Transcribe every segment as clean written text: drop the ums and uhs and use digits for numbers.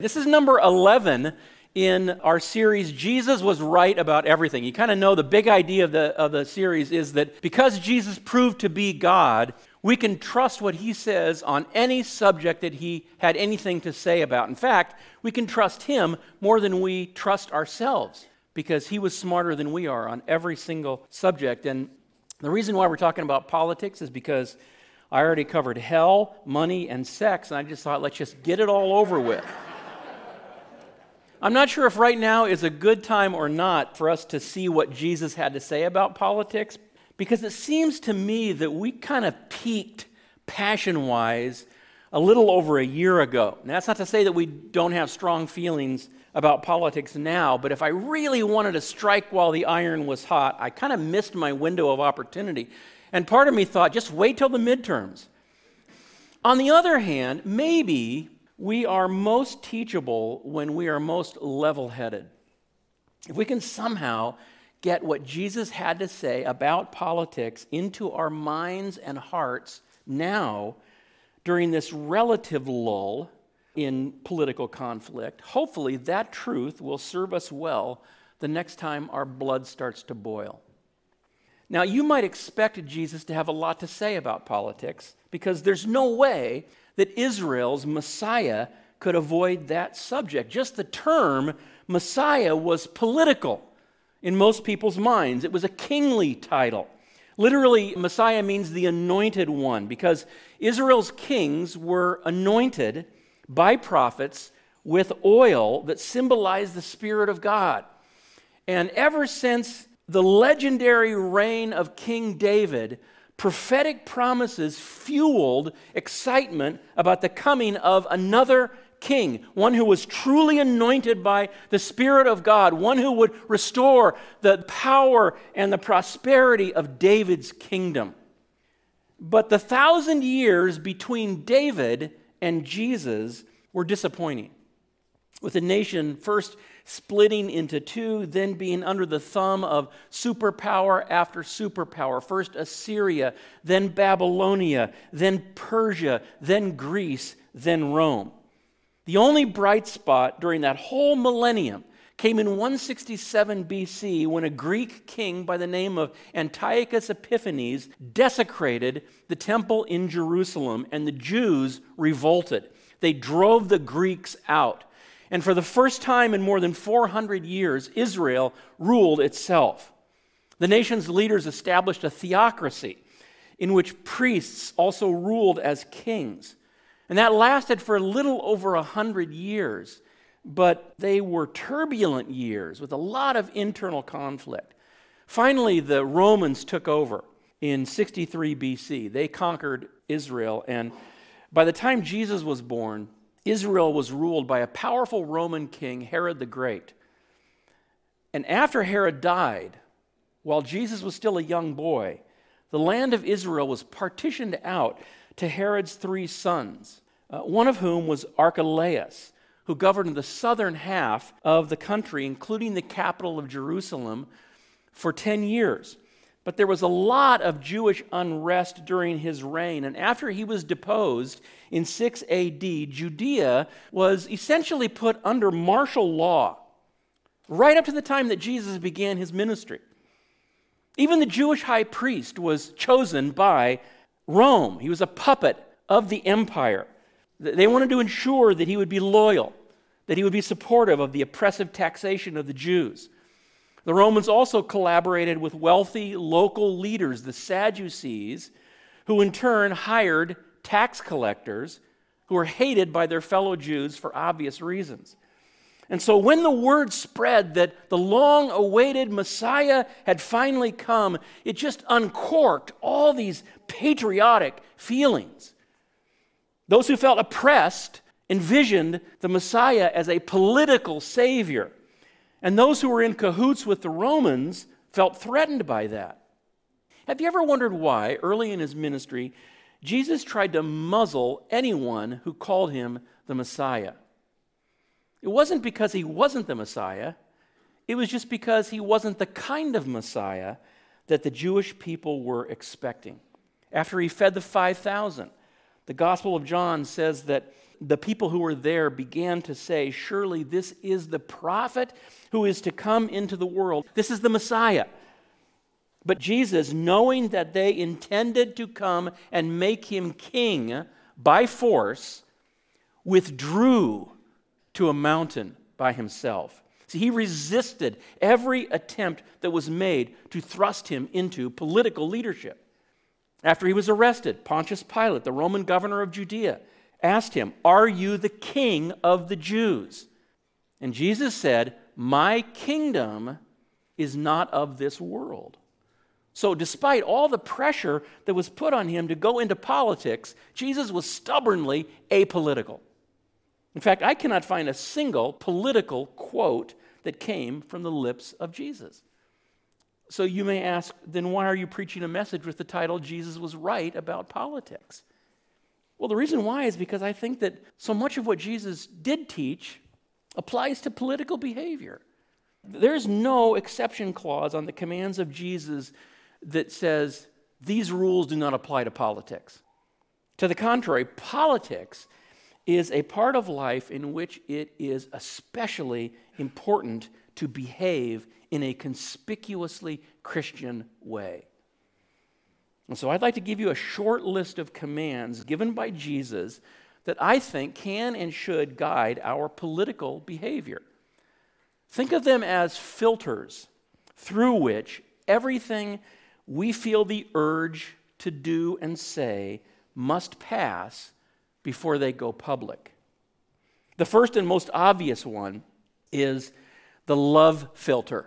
This is number 11 in our series, Jesus Was Right About Everything. You kind of know the big idea of the series is that because Jesus proved to be God, we can trust what he says on any subject that he had anything to say about. In fact, we can trust him more than we trust ourselves because he was smarter than we are on every single subject. And the reason why we're talking about politics is because I already covered hell, money, and sex, and I just thought, let's just get it all over with. I'm not sure if right now is a good time or not for us to see what Jesus had to say about politics, because it seems to me that we kind of peaked passion-wise a little over a year ago. Now, that's not to say that we don't have strong feelings about politics now, but if I really wanted to strike while the iron was hot, I kind of missed my window of opportunity. And part of me thought, just wait till the midterms. On the other hand, maybe we are most teachable when we are most level-headed. If we can somehow get what Jesus had to say about politics into our minds and hearts now, during this relative lull in political conflict, hopefully that truth will serve us well the next time our blood starts to boil. Now, you might expect Jesus to have a lot to say about politics because there's no way that Israel's Messiah could avoid that subject. Just the term Messiah was political in most people's minds. It was a kingly title. Literally, Messiah means the anointed one because Israel's kings were anointed by prophets with oil that symbolized the Spirit of God. And ever since the legendary reign of King David, prophetic promises fueled excitement about the coming of another king, one who was truly anointed by the Spirit of God, one who would restore the power and the prosperity of David's kingdom. But the 1,000 years between David and Jesus were disappointing, with the nation first splitting into two, then being under the thumb of superpower after superpower. First Assyria, then Babylonia, then Persia, then Greece, then Rome. The only bright spot during that whole millennium came in 167 BC when a Greek king by the name of Antiochus Epiphanes desecrated the temple in Jerusalem, and the Jews revolted. They drove the Greeks out. And for the first time in more than 400 years, Israel ruled itself. The nation's leaders established a theocracy in which priests also ruled as kings. And that lasted for a little over 100 years, but they were turbulent years with a lot of internal conflict. Finally, the Romans took over in 63 BC. They conquered Israel, and by the time Jesus was born, Israel was ruled by a powerful Roman king, Herod the Great. And after Herod died, while Jesus was still a young boy, the land of Israel was partitioned out to Herod's 3 sons, one of whom was Archelaus, who governed the southern half of the country, including the capital of Jerusalem, for 10 years. But there was a lot of Jewish unrest during his reign, and after he was deposed in 6 AD, Judea was essentially put under martial law, right up to the time that Jesus began his ministry. Even the Jewish high priest was chosen by Rome. He was a puppet of the empire. They wanted to ensure that he would be loyal, that he would be supportive of the oppressive taxation of the Jews. The Romans also collaborated with wealthy local leaders, the Sadducees, who in turn hired tax collectors who were hated by their fellow Jews for obvious reasons. And so when the word spread that the long-awaited Messiah had finally come, it just uncorked all these patriotic feelings. Those who felt oppressed envisioned the Messiah as a political savior. And those who were in cahoots with the Romans felt threatened by that. Have you ever wondered why, early in his ministry, Jesus tried to muzzle anyone who called him the Messiah? It wasn't because he wasn't the Messiah. It was just because he wasn't the kind of Messiah that the Jewish people were expecting. After he fed the 5,000, the Gospel of John says that the people who were there began to say, surely this is the prophet who is to come into the world. This is the Messiah. But Jesus, knowing that they intended to come and make him king by force, withdrew to a mountain by himself. See, he resisted every attempt that was made to thrust him into political leadership. After he was arrested, Pontius Pilate, the Roman governor of Judea, asked him, "Are you the king of the Jews?" And Jesus said, "My kingdom is not of this world." So despite all the pressure that was put on him to go into politics, Jesus was stubbornly apolitical. In fact, I cannot find a single political quote that came from the lips of Jesus. So you may ask, then why are you preaching a message with the title, Jesus Was Right About Politics? Well, the reason why is because I think that so much of what Jesus did teach applies to political behavior. There's no exception clause on the commands of Jesus that says these rules do not apply to politics. To the contrary, politics is a part of life in which it is especially important to behave in a conspicuously Christian way. And so I'd like to give you a short list of commands given by Jesus that I think can and should guide our political behavior. Think of them as filters through which everything we feel the urge to do and say must pass before they go public. The first and most obvious one is the love filter.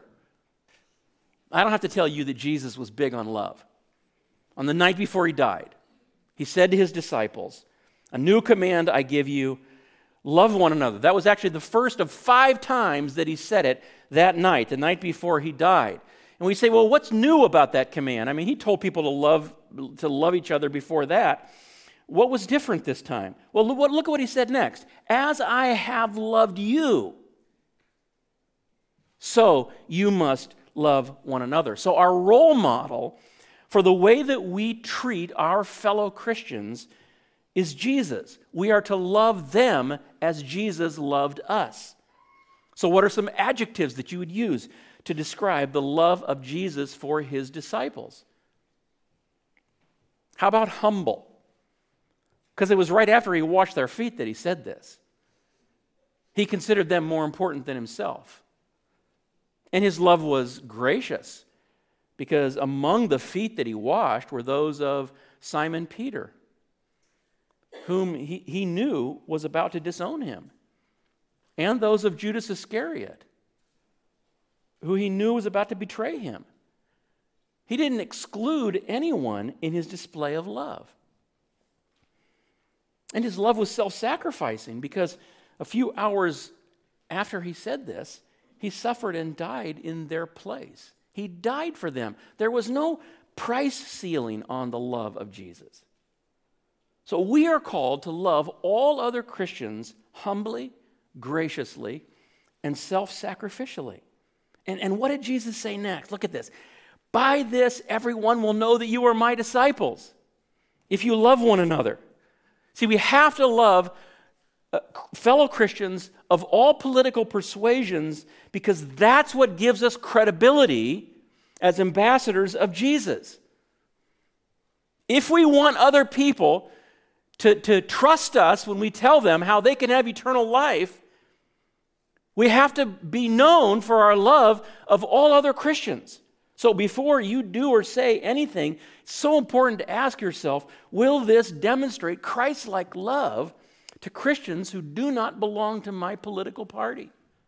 I don't have to tell you that Jesus was big on love. On the night before he died, he said to his disciples, "A new command I give you, love one another." That was actually the first of 5 times that he said it that night, the night before he died. And we say, well, what's new about that command? I mean, he told people to love each other before that. What was different this time? Well, look at what he said next. "As I have loved you, so you must love one another." So our role model for the way that we treat our fellow Christians is Jesus. We are to love them as Jesus loved us. So what are some adjectives that you would use to describe the love of Jesus for his disciples? How about humble? Because it was right after he washed their feet that he said this. He considered them more important than himself. And his love was gracious, because among the feet that he washed were those of Simon Peter, whom he knew was about to disown him, and those of Judas Iscariot, who he knew was about to betray him. He didn't exclude anyone in his display of love. And his love was self-sacrificing, because a few hours after he said this, he suffered and died in their place. He died for them. There was no price ceiling on the love of Jesus. So we are called to love all other Christians humbly, graciously, and self-sacrificially. And what did Jesus say next? Look at this. "By this, everyone will know that you are my disciples, if you love one another." See, we have to love fellow Christians of all political persuasions, because that's what gives us credibility as ambassadors of Jesus. If we want other people to trust us when we tell them how they can have eternal life, we have to be known for our love of all other Christians. So before you do or say anything, it's so important to ask yourself, will this demonstrate Christ-like love to Christians who do not belong to my political party?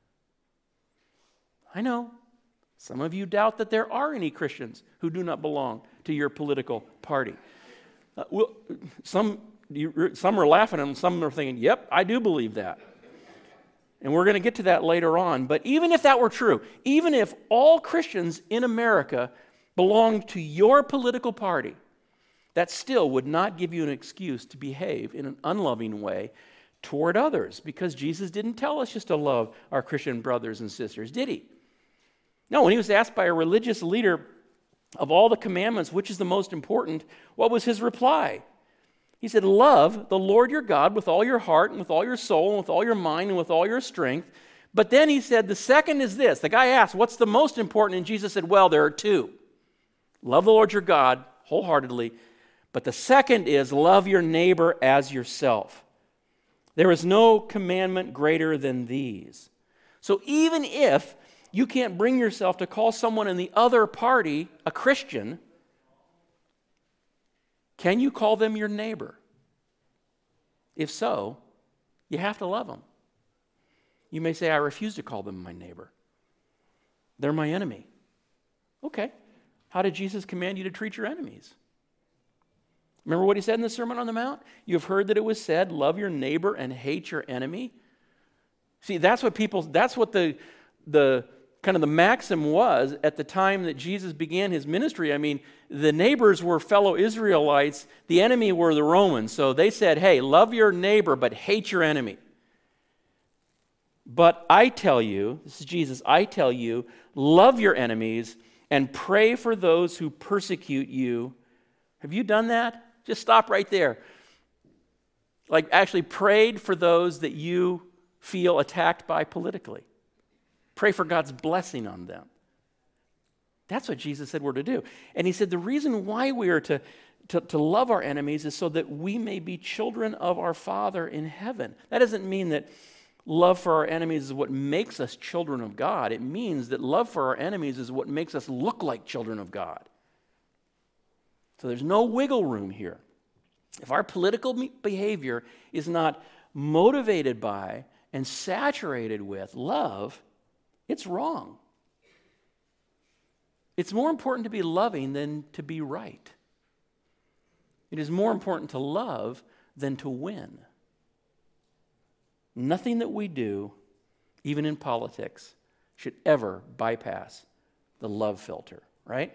I know some of you doubt that there are any Christians who do not belong to your political party. Some are laughing and some are thinking, yep, I do believe that. And we're going to get to that later on. But even if that were true, even if all Christians in America belonged to your political party, that still would not give you an excuse to behave in an unloving way toward others, because Jesus didn't tell us just to love our Christian brothers and sisters, did he? No, when he was asked by a religious leader of all the commandments, which is the most important, what was his reply? He said, love the Lord your God with all your heart and with all your soul and with all your mind and with all your strength. But then he said, the second is this. The guy asked, what's the most important? And Jesus said, well, there are two. Love the Lord your God wholeheartedly. But the second is love your neighbor as yourself. There is no commandment greater than these. So even if you can't bring yourself to call someone in the other party a Christian, can you call them your neighbor? If so, you have to love them. You may say, I refuse to call them my neighbor. They're my enemy. Okay. How did Jesus command you to treat your enemies? Remember what he said in the Sermon on the Mount? You've heard that it was said, love your neighbor and hate your enemy. See, that's what the kind of the maxim was at the time that Jesus began his ministry. I mean, the neighbors were fellow Israelites. The enemy were the Romans. So they said, hey, love your neighbor, but hate your enemy. But I tell you, this is Jesus, I tell you, love your enemies and pray for those who persecute you. Have you done that? Just stop right there. Like actually prayed for those that you feel attacked by politically. Pray for God's blessing on them. That's what Jesus said we're to do. And he said the reason why we are to love our enemies is so that we may be children of our Father in heaven. That doesn't mean that love for our enemies is what makes us children of God. It means that love for our enemies is what makes us look like children of God. So there's no wiggle room here. If our political behavior is not motivated by and saturated with love, it's wrong. It's more important to be loving than to be right. It is more important to love than to win. Nothing that we do, even in politics, should ever bypass the love filter, right?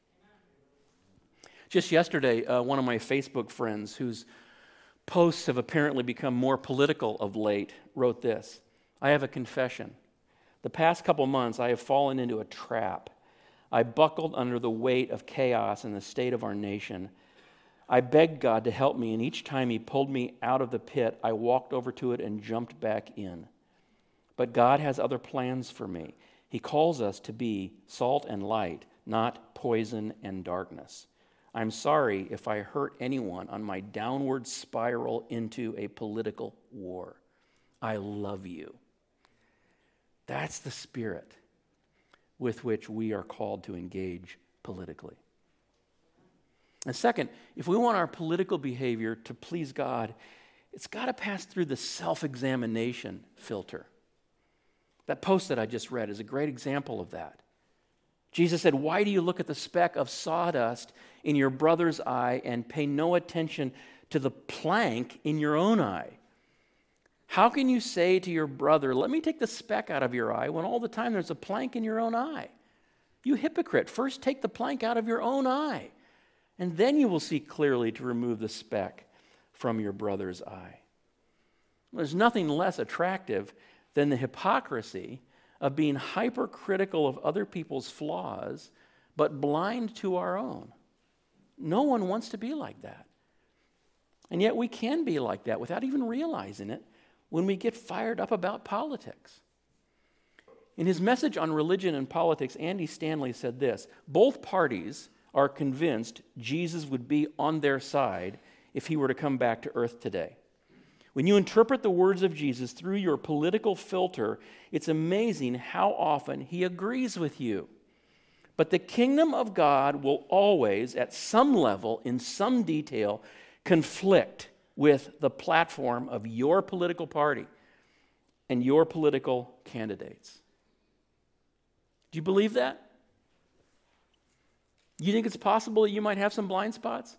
Just yesterday, one of my Facebook friends, whose posts have apparently become more political of late, wrote this: I have a confession. The past couple months, I have fallen into a trap. I buckled under the weight of chaos in the state of our nation. I begged God to help me, and each time he pulled me out of the pit, I walked over to it and jumped back in. But God has other plans for me. He calls us to be salt and light, not poison and darkness. I'm sorry if I hurt anyone on my downward spiral into a political war. I love you. That's the spirit with which we are called to engage politically. And second, if we want our political behavior to please God, it's got to pass through the self-examination filter. That post that I just read is a great example of that. Jesus said, why do you look at the speck of sawdust in your brother's eye and pay no attention to the plank in your own eye? How can you say to your brother, let me take the speck out of your eye, when all the time there's a plank in your own eye? You hypocrite, first take the plank out of your own eye, and then you will see clearly to remove the speck from your brother's eye. There's nothing less attractive than the hypocrisy of being hypercritical of other people's flaws, but blind to our own. No one wants to be like that. And yet we can be like that without even realizing it when we get fired up about politics. In his message on religion and politics, Andy Stanley said this: both parties are convinced Jesus would be on their side if he were to come back to earth today. When you interpret the words of Jesus through your political filter, it's amazing how often he agrees with you. But the kingdom of God will always, at some level, in some detail, conflict with the platform of your political party and your political candidates. Do you believe that? You think it's possible that you might have some blind spots?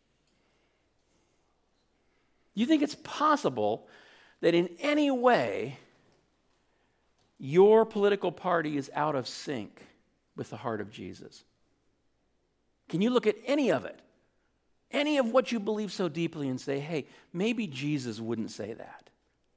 You think it's possible that in any way your political party is out of sync with the heart of Jesus? Can you look at any of it, any of what you believe so deeply, and say, hey, maybe Jesus wouldn't say that?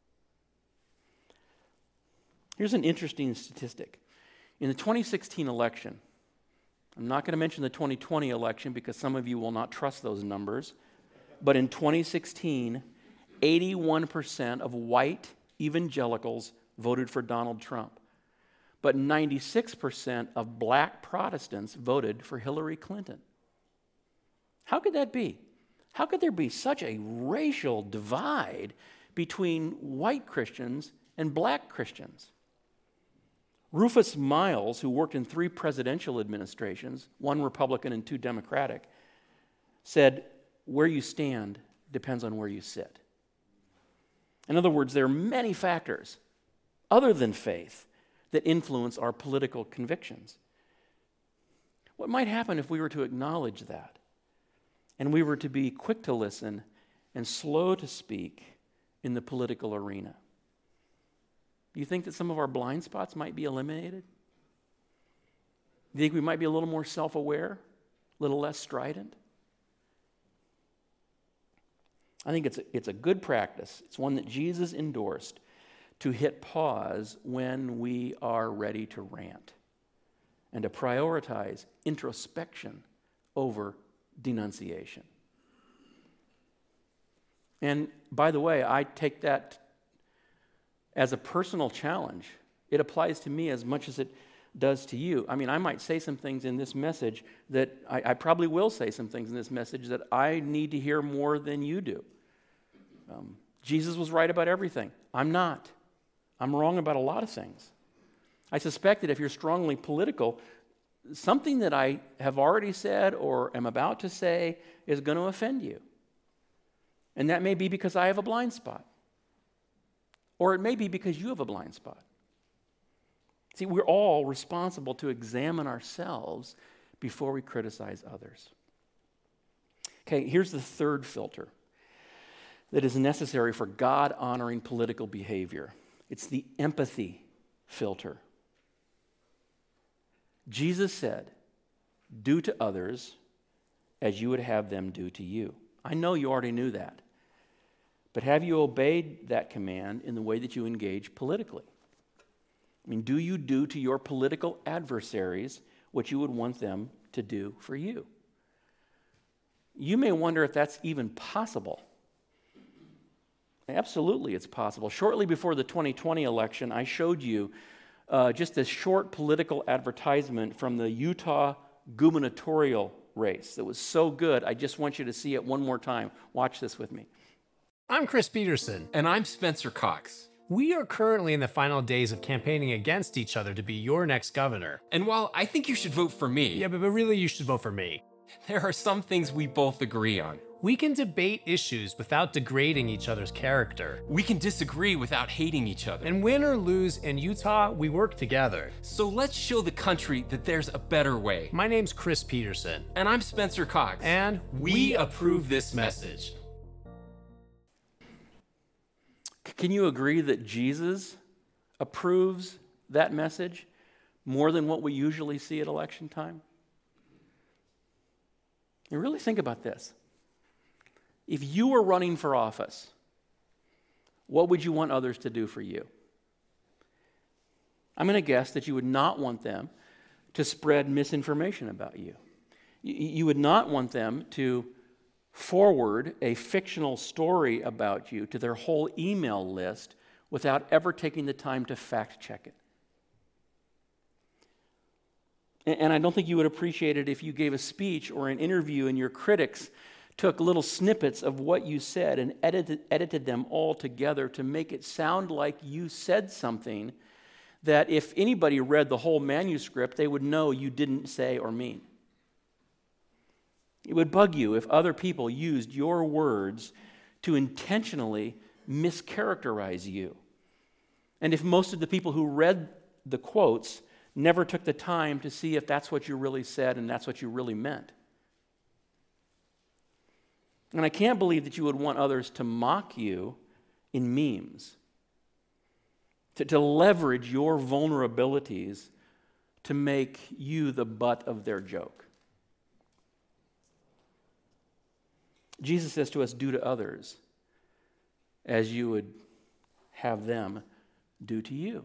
Here's an interesting statistic. In the 2016 election, I'm not going to mention the 2020 election because some of you will not trust those numbers. But in 2016, 81% of white evangelicals voted for Donald Trump. But 96% of black Protestants voted for Hillary Clinton. How could that be? How could there be such a racial divide between white Christians and black Christians? Rufus Miles, who worked in 3 presidential administrations, 1 Republican and 2 Democratic, said, "Where you stand depends on where you sit." In other words, there are many factors other than faith that influence our political convictions. What might happen if we were to acknowledge that, and we were to be quick to listen and slow to speak in the political arena? Do you think that some of our blind spots might be eliminated? Do you think we might be a little more self-aware, a little less strident? I think it's a good practice. It's one that Jesus endorsed, to hit pause when we are ready to rant and to prioritize introspection over denunciation. And by the way, I take that as a personal challenge. It applies to me as much as it does to you. I mean, I might say some things in this message that I probably will say some things in this message that I need to hear more than you do. Jesus was right about everything. I'm not. I'm wrong about a lot of things. I suspect that if you're strongly political, something that I have already said or am about to say is going to offend you. And that may be because I have a blind spot. Or it may be because you have a blind spot. See, we're all responsible to examine ourselves before we criticize others. Okay, here's the third filter that is necessary for God-honoring political behavior. It's the empathy filter. Jesus said, "Do to others as you would have them do to you." I know you already knew that. But have you obeyed that command in the way that you engage politically? I mean, do you do to your political adversaries what you would want them to do for you? You may wonder if that's even possible. Absolutely, it's possible. Shortly before the 2020 election, I showed you just a short political advertisement from the Utah gubernatorial race that was so good, I just want you to see it one more time. Watch this with me. I'm Chris Peterson. And I'm Spencer Cox. We are currently in the final days of campaigning against each other to be your next governor. And while I think you should vote for me, Yeah, but really you should vote for me. there are some things we both agree on. We can debate issues without degrading each other's character. We can disagree without hating each other. And win or lose in Utah, we work together. So let's show the country that there's a better way. My name's Chris Peterson. And I'm Spencer Cox. And we approve this message. Can you agree that Jesus approves that message more than what we usually see at election time? You really think about this. If you were running for office, what would you want others to do for you? I'm going to guess that you would not want them to spread misinformation about you. You would not want them to forward a fictional story about you to their whole email list without ever taking the time to fact check it. And I don't think you would appreciate it if you gave a speech or an interview and your critics took little snippets of what you said and edited them all together to make it sound like you said something that if anybody read the whole manuscript, they would know you didn't say or mean. It would bug you if other people used your words to intentionally mischaracterize you. And if most of the people who read the quotes never took the time to see if that's what you really said and that's what you really meant. And I can't believe that you would want others to mock you in memes, to leverage your vulnerabilities to make you the butt of their joke. Jesus says to us, do to others as you would have them do to you.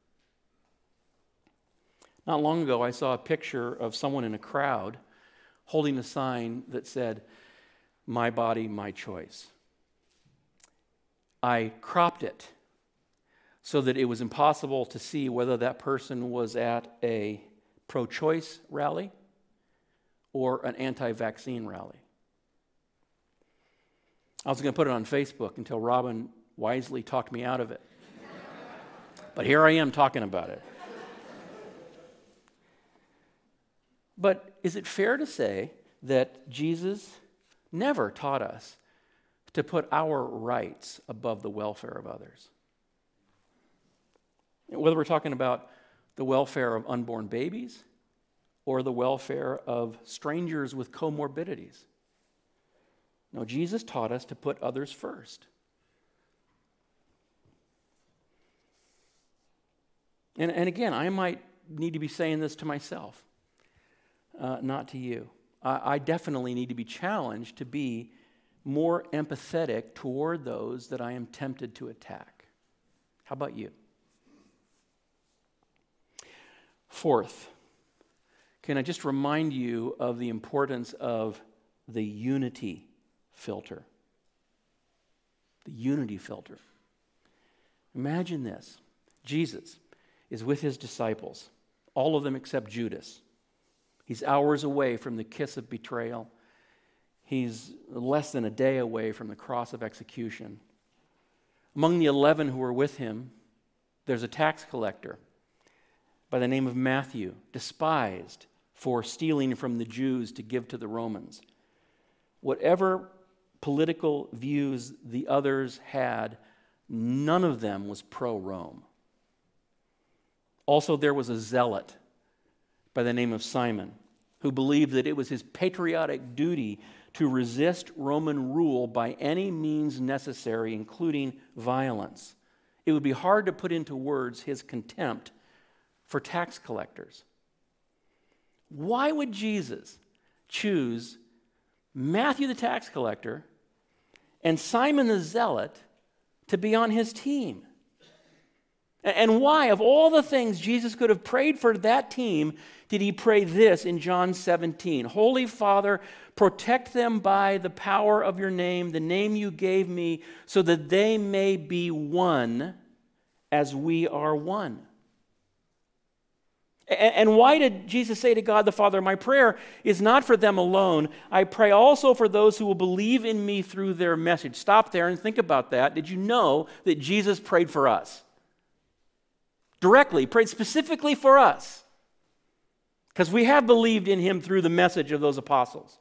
Not long ago, I saw a picture of someone in a crowd holding a sign that said, my body, my choice. I cropped it so that it was impossible to see whether that person was at a pro-choice rally or an anti-vaccine rally. I was going to put it on Facebook until Robin wisely talked me out of it. But here I am talking about it. But is it fair to say that Jesus never taught us to put our rights above the welfare of others? Whether we're talking about the welfare of unborn babies or the welfare of strangers with comorbidities. No, Jesus taught us to put others first. And again, I might need to be saying this to myself, not to you. I definitely need to be challenged to be more empathetic toward those that I am tempted to attack. How about you? Fourth, can I just remind you of the importance of the unity filter? The unity filter. Imagine this. Jesus is with his disciples, all of them except Judas. He's hours away from the kiss of betrayal. He's less than a day away from the cross of execution. Among the 11 who were with him, there's a tax collector by the name of Matthew, despised for stealing from the Jews to give to the Romans. Whatever political views the others had, none of them was pro-Rome. Also, there was a zealot by the name of Simon, who believed that it was his patriotic duty to resist Roman rule by any means necessary, including violence. It would be hard to put into words his contempt for tax collectors. Why would Jesus choose Matthew the tax collector and Simon the zealot to be on his team? And why, of all the things Jesus could have prayed for that team, did he pray this in John 17? Holy Father, protect them by the power of your name, the name you gave me, so that they may be one as we are one. And why did Jesus say to God the Father, my prayer is not for them alone. I pray also for those who will believe in me through their message. Stop there and think about that. Did you know that Jesus prayed for us? Directly, prayed specifically for us. Because we have believed in him through the message of those apostles.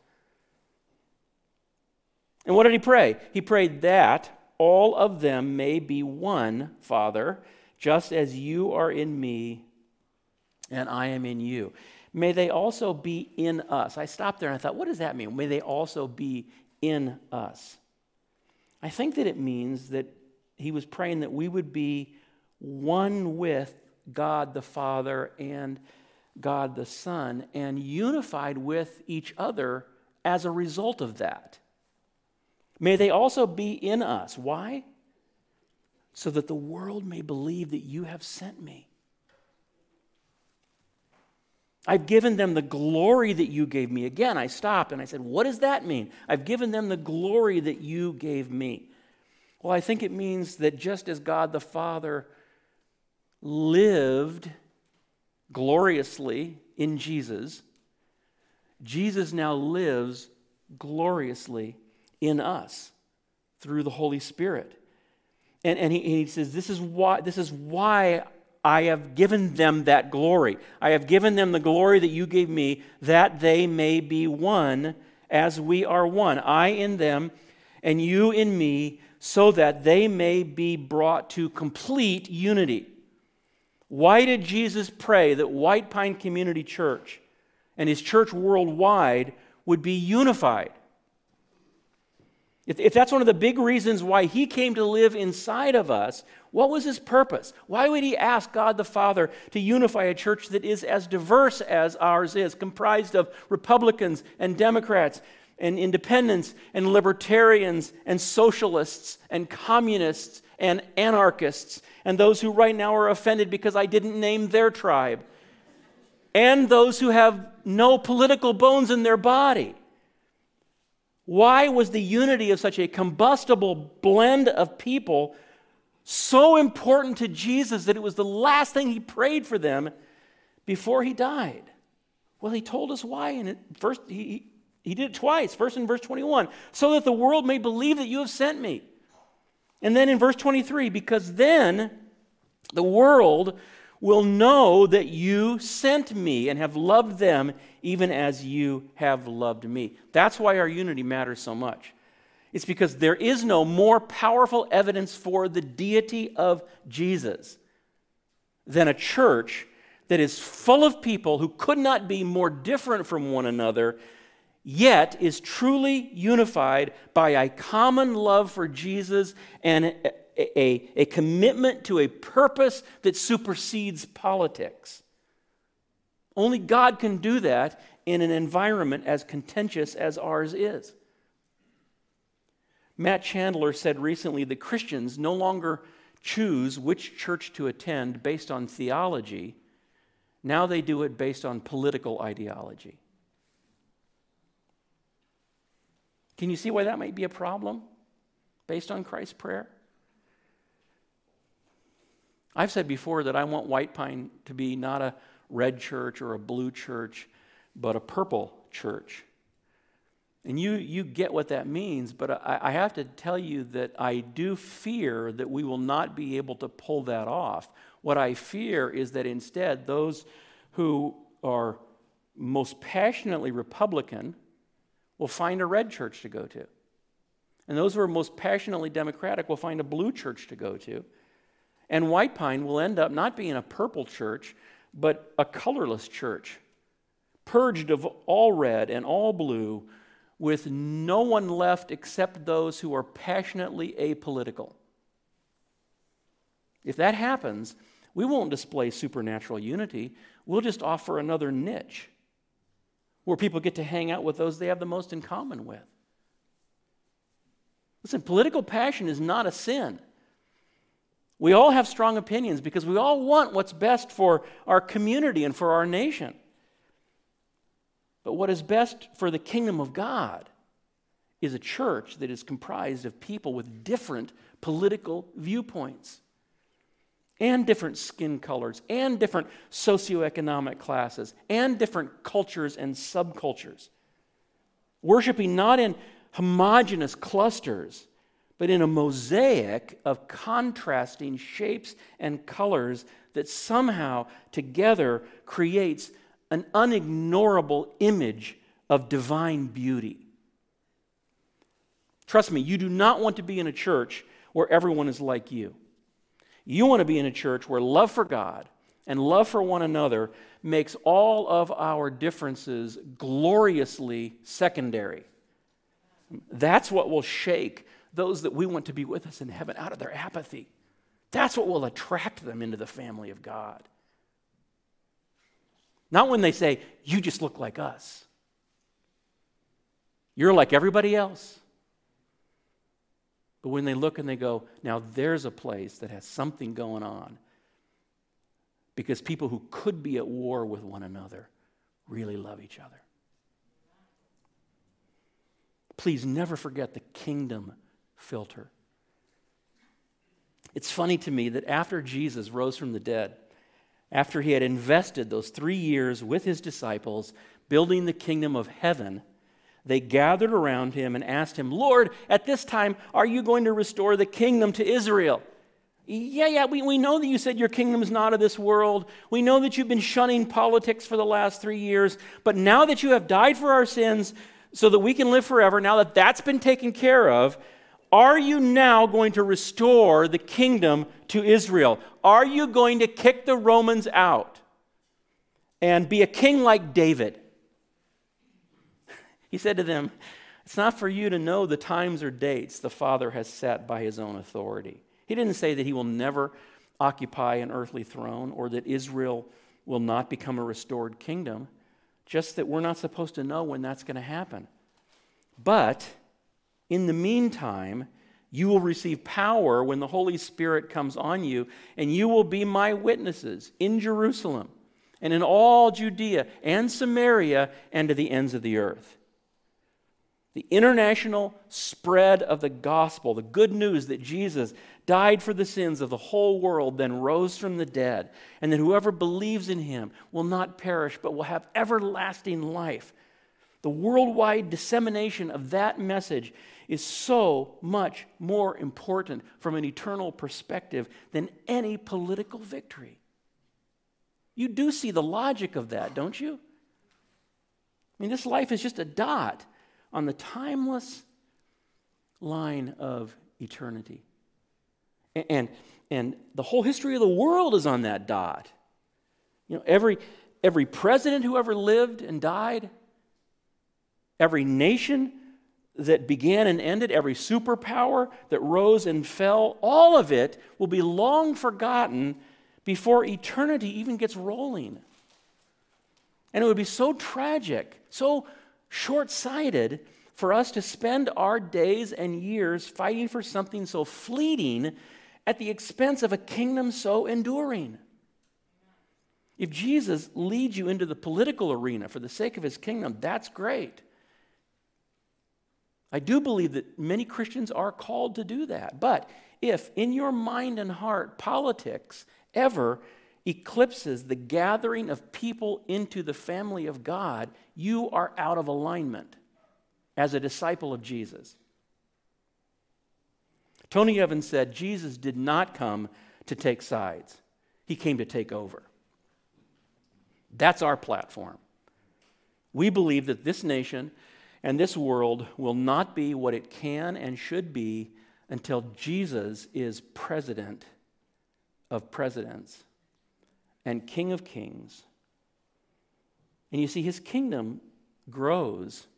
And what did he pray? He prayed that all of them may be one, Father, just as you are in me and I am in you. May they also be in us. I stopped there and I thought, what does that mean? May they also be in us. I think that it means that he was praying that we would be one with God the Father and God the Son, and unified with each other as a result of that. May they also be in us. Why? So that the world may believe that you have sent me. I've given them the glory that you gave me. Again, I stopped and I said, what does that mean? I've given them the glory that you gave me. Well, I think it means that just as God the Father lived gloriously in Jesus, Jesus now lives gloriously in us through the Holy Spirit. And he says, this is why I have given them that glory. I have given them the glory that you gave me, that they may be one as we are one. I in them and you in me, so that they may be brought to complete unity. Why did Jesus pray that White Pine Community Church and his church worldwide would be unified? If that's one of the big reasons why he came to live inside of us, what was his purpose? Why would he ask God the Father to unify a church that is as diverse as ours is, comprised of Republicans and Democrats and independents and libertarians and socialists and communists and anarchists and those who right now are offended because I didn't name their tribe, and those who have no political bones in their body? Why was the unity of such a combustible blend of people so important to Jesus that it was the last thing he prayed for them before he died? Well, he told us why. And first, he did it twice. First in verse 21, so that the world may believe that you have sent me. And then in verse 23, because then the world will know that you sent me and have loved them even as you have loved me. That's why our unity matters so much. It's because there is no more powerful evidence for the deity of Jesus than a church that is full of people who could not be more different from one another, yet is truly unified by a common love for Jesus and a commitment to a purpose that supersedes politics. Only God can do that in an environment as contentious as ours is. Matt Chandler said recently that Christians no longer choose which church to attend based on theology. Now they do it based on political ideology. Can you see why that might be a problem based on Christ's prayer? I've said before that I want White Pine to be not a red church or a blue church, but a purple church. And you get what that means, but I have to tell you that I do fear that we will not be able to pull that off. What I fear is that instead those who are most passionately Republican will find a red church to go to. And those who are most passionately Democratic will find a blue church to go to. And White Pine will end up not being a purple church, but a colorless church, purged of all red and all blue, with no one left except those who are passionately apolitical. If that happens, we won't display supernatural unity. We'll just offer another niche where people get to hang out with those they have the most in common with. Listen, political passion is not a sin. We all have strong opinions because we all want what's best for our community and for our nation. But what is best for the kingdom of God is a church that is comprised of people with different political viewpoints and different skin colors and different socioeconomic classes and different cultures and subcultures, worshiping not in homogeneous clusters, but in a mosaic of contrasting shapes and colors that somehow together creates an unignorable image of divine beauty. Trust me, you do not want to be in a church where everyone is like you. You want to be in a church where love for God and love for one another makes all of our differences gloriously secondary. That's what will shake those that we want to be with us in heaven out of their apathy. That's what will attract them into the family of God. Not when they say, you just look like us. You're like everybody else. But when they look and they go, now there's a place that has something going on. Because people who could be at war with one another really love each other. Please never forget the kingdom filter. It's funny to me that after Jesus rose from the dead, after he had invested those 3 years with his disciples building the kingdom of heaven, they gathered around him and asked him, Lord, at this time, are you going to restore the kingdom to Israel? Yeah, we know that you said your kingdom is not of this world. We know that you've been shunning politics for the last 3 years. But now that you have died for our sins so that we can live forever, now that that's been taken care of, are you now going to restore the kingdom to Israel? Are you going to kick the Romans out and be a king like David? He said to them, it's not for you to know the times or dates the Father has set by his own authority. He didn't say that he will never occupy an earthly throne or that Israel will not become a restored kingdom, just that we're not supposed to know when that's going to happen. But in the meantime, you will receive power when the Holy Spirit comes on you, and you will be my witnesses in Jerusalem and in all Judea and Samaria and to the ends of the earth. The international spread of the gospel, the good news that Jesus died for the sins of the whole world, then rose from the dead, and that whoever believes in him will not perish but will have everlasting life. The worldwide dissemination of that message is so much more important from an eternal perspective than any political victory. You do see the logic of that, don't you? I mean, this life is just a dot on the timeless line of eternity. And the whole history of the world is on that dot. You know, every president who ever lived and died, every nation that began and ended, every superpower that rose and fell, all of it will be long forgotten before eternity even gets rolling. And it would be so tragic, so short-sighted for us to spend our days and years fighting for something so fleeting at the expense of a kingdom so enduring. If Jesus leads you into the political arena for the sake of his kingdom, that's great. I do believe that many Christians are called to do that. But if in your mind and heart politics ever eclipses the gathering of people into the family of God, you are out of alignment as a disciple of Jesus. Tony Evans said, Jesus did not come to take sides. He came to take over. That's our platform. We believe that this nation and this world will not be what it can and should be until Jesus is president of presidents and King of kings. And you see, his kingdom grows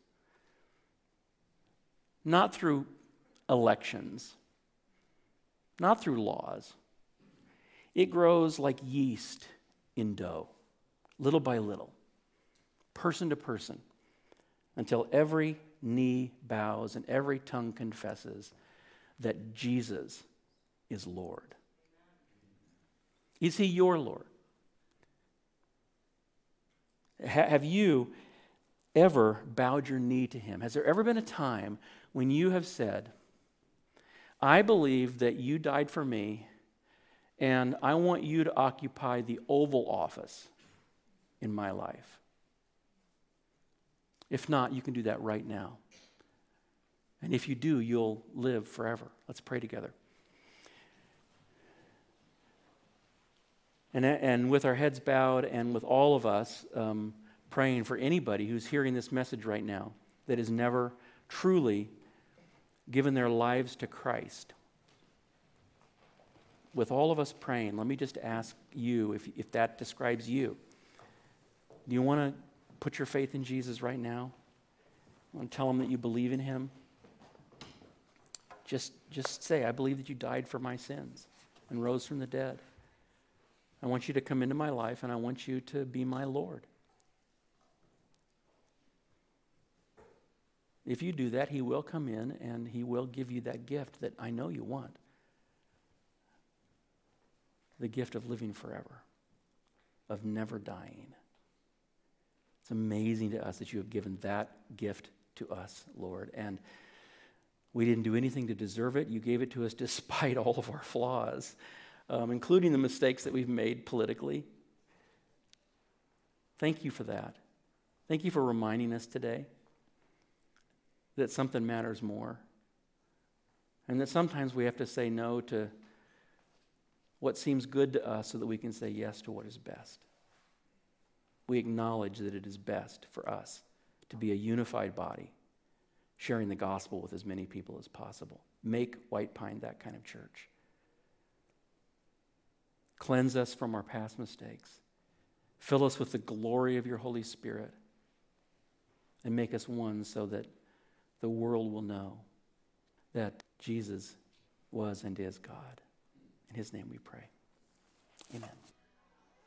not through elections, not through laws. It grows like yeast in dough, little by little, person to person, until every knee bows and every tongue confesses that Jesus is Lord. Is he your Lord? Have you ever bowed your knee to him? Has there ever been a time when you have said, I believe that you died for me, and I want you to occupy the Oval Office in my life? If not, you can do that right now. And if you do, you'll live forever. Let's pray together. And with our heads bowed and with all of us praying for anybody who's hearing this message right now that has never truly given their lives to Christ. With all of us praying, let me just ask you, if that describes you, do you want to put your faith in Jesus right now? You want to tell him that you believe in him? Just say, I believe that you died for my sins and rose from the dead. I want you to come into my life, and I want you to be my Lord. If you do that, he will come in and he will give you that gift that I know you want. The gift of living forever, of never dying. It's amazing to us that you have given that gift to us, Lord. And we didn't do anything to deserve it. You gave it to us despite all of our flaws, including the mistakes that we've made politically. Thank you for that. Thank you for reminding us today that something matters more, and that sometimes we have to say no to what seems good to us so that we can say yes to what is best. We acknowledge that it is best for us to be a unified body, sharing the gospel with as many people as possible. Make White Pine that kind of church. Cleanse us from our past mistakes. Fill us with the glory of your Holy Spirit, and make us one so that the world will know that Jesus was and is God. In his name we pray. Amen.